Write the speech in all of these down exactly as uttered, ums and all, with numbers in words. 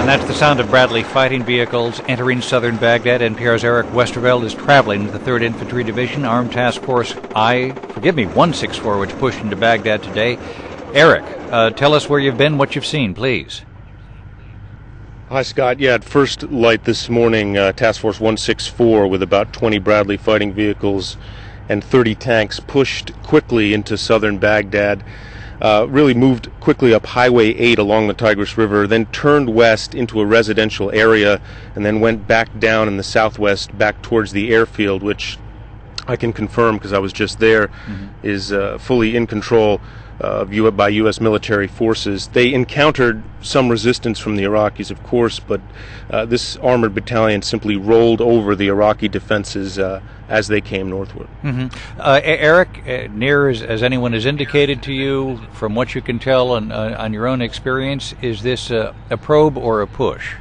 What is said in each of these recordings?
And that's the sound of Bradley fighting vehicles entering southern Baghdad. N P R's Eric Westerveld is traveling with the third Infantry Division, Armed Task Force I, forgive me, one sixty-four, which pushed into Baghdad today. Eric, uh, tell us where you've been, what you've seen, please. Hi, Scott. Yeah, at first light this morning, uh, Task Force one sixty-four with about twenty Bradley fighting vehicles and thirty tanks pushed quickly into southern Baghdad. Uh, really moved quickly up Highway eight along the Tigris River, then turned west into a residential area, and then went back down in the southwest, back towards the airfield, which I can confirm because I was just there, mm-hmm. is uh, fully in control uh, by U S military forces. They encountered some resistance from the Iraqis, of course, but uh, this armored battalion simply rolled over the Iraqi defenses uh, as they came northward. Mm-hmm. Uh, Eric, uh, near as, as anyone has indicated to you, from what you can tell on, uh, on your own experience, is this uh, a probe or a push?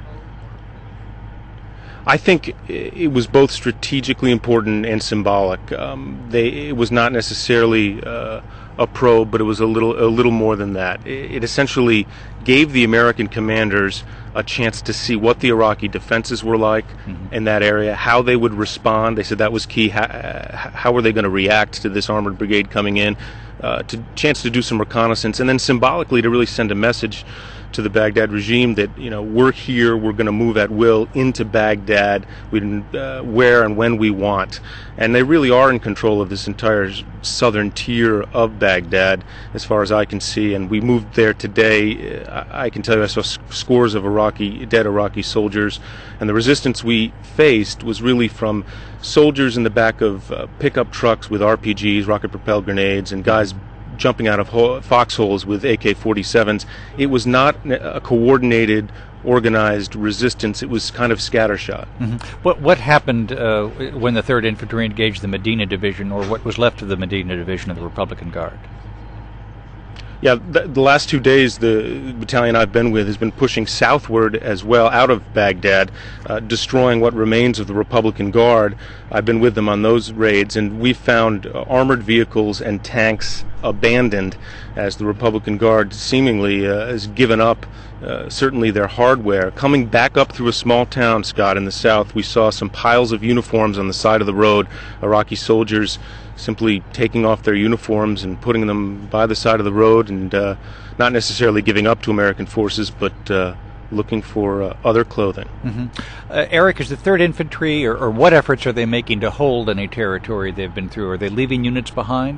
I think it was both strategically important and symbolic. Um, they, it was not necessarily uh, a probe, but it was a little a little more than that. It, it essentially gave the American commanders a chance to see what the Iraqi defenses were like mm-hmm. in that area, how they would respond. They said that was key. How, how were they going to react to this armored brigade coming in? Uh, to chance to do some reconnaissance, and then symbolically to really send a message to the Baghdad regime that, you know, we're here, we're going to move at will into Baghdad, we can, uh, where and when we want. And they really are in control of this entire southern tier of Baghdad, as far as I can see. And we moved there today. I, I can tell you I saw s- scores of Iraqi, dead Iraqi soldiers. And the resistance we faced was really from soldiers in the back of uh, pickup trucks with R P Gs, rocket-propelled grenades, and guys jumping out of ho- foxholes with A K forty-sevens. It was not a coordinated, organized resistance. It was kind of scattershot. Mm-hmm. What what happened uh, when the third Infantry engaged the Medina Division, or what was left of the Medina Division of the Republican Guard? Yeah, the, the last two days, the battalion I've been with has been pushing southward as well, out of Baghdad, uh, destroying what remains of the Republican Guard. I've been with them on those raids, and we found uh, armored vehicles and tanks abandoned as the Republican Guard seemingly uh, has given up uh, certainly their hardware. Coming back up through a small town, Scott, in the south, we saw some piles of uniforms on the side of the road, Iraqi soldiers simply taking off their uniforms and putting them by the side of the road, and uh, not necessarily giving up to American forces, but uh, looking for uh, other clothing. Mm-hmm. Uh, Eric, is the third Infantry, or, or what efforts are they making to hold any territory they've been through? Are they leaving units behind?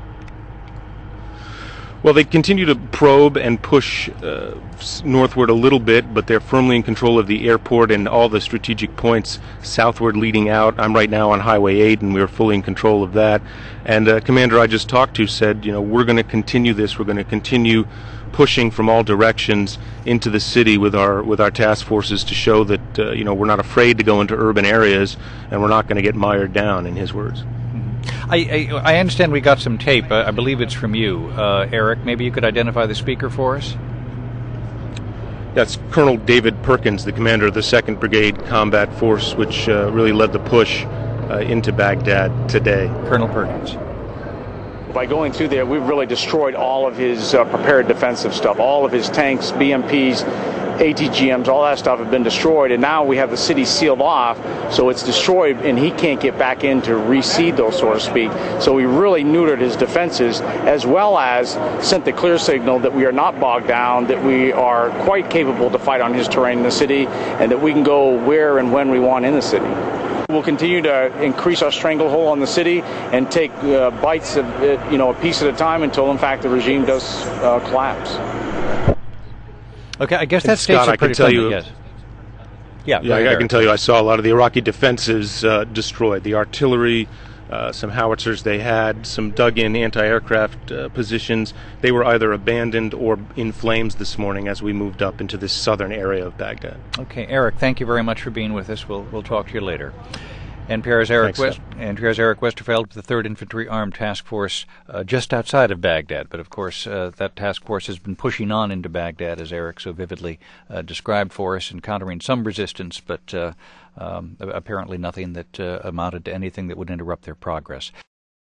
Well, they continue to probe and push uh, northward a little bit, but they're firmly in control of the airport and all the strategic points southward leading out. I'm right now on Highway eight, and we're fully in control of that. And a uh, commander I just talked to said, you know, we're going to continue this. We're going to continue pushing from all directions into the city with our with our task forces to show that, uh, you know, we're not afraid to go into urban areas, and we're not going to get mired down, in his words. I, I, I understand we got some tape. Uh, I believe it's from you, uh, Eric. Maybe you could identify the speaker for us? That's Colonel David Perkins, the commander of the second Brigade Combat Force, which uh, really led the push uh, into Baghdad today. Colonel Perkins. By going through there, we've really destroyed all of his uh, prepared defensive stuff. All of his tanks, B M Ps, A T G Ms, all that stuff have been destroyed, and now we have the city sealed off, so it's destroyed, and he can't get back in to reseed those, so to speak. So we really neutered his defenses, as well as sent the clear signal that we are not bogged down, that we are quite capable to fight on his terrain in the city, and that we can go where and when we want in the city. We'll continue to increase our stranglehold on the city and take uh, bites of it, you know, a piece at a time, until, in fact, the regime does uh, collapse. Okay, I guess that states Scott, a pretty I can tell you, yes. Yeah, yeah, I, I can tell you, I saw a lot of the Iraqi defenses uh, destroyed. The artillery, uh, some howitzers they had, some dug-in anti-aircraft uh, positions. They were either abandoned or in flames this morning as we moved up into this southern area of Baghdad. Okay, Eric, thank you very much for being with us. We'll we'll talk to you later. N P R's Eric, Thanks, West, N P R's Eric Westerveld with the third Infantry Armed Task Force uh, just outside of Baghdad. But, of course, uh, that task force has been pushing on into Baghdad, as Eric so vividly uh, described for us, encountering some resistance, but uh, um, apparently nothing that uh, amounted to anything that would interrupt their progress.